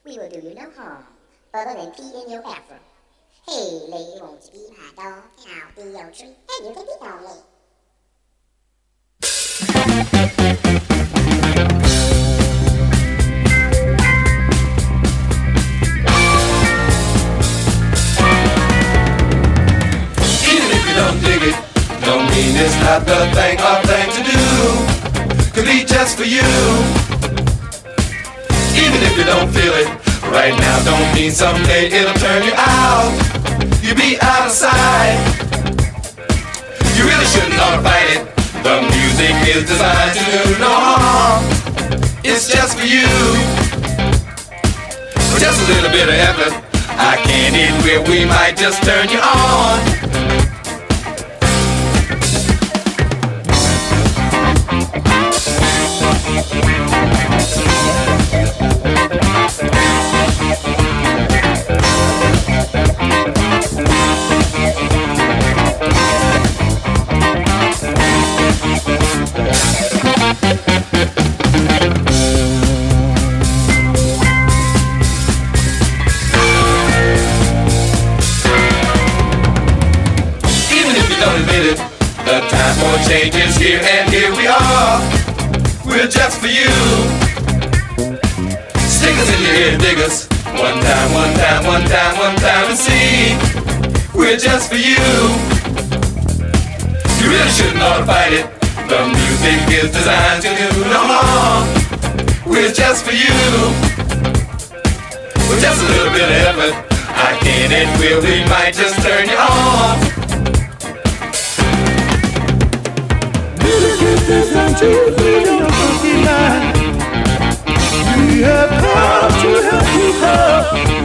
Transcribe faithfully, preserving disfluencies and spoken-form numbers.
We will do you no harm, other than pee in your bathroom. Hey, lady, won't you be my dog, and I'll be your treat, and you can be on me. Even if you don't dig it, don't mean it's not the thing or thing to do. Could be just for you. Even if you don't feel it right now, don't mean someday it'll turn you out. You'll be out of sight. You really shouldn't ought to fight it. The music is designed to do no harm. It's just for you. With just a little bit of effort, I can't hit where we might just turn you on. The time for change is here, and here we are. We're just for you. Stick us in your ear, dig us. One time, one time, one time, one time, and see. We're just for you. You really shouldn't ought to fight it. The music is designed to do no harm. We're just for you. With just a little bit of effort, I can't and will, we might just turn you on. Designed to live in a funky life. We have come.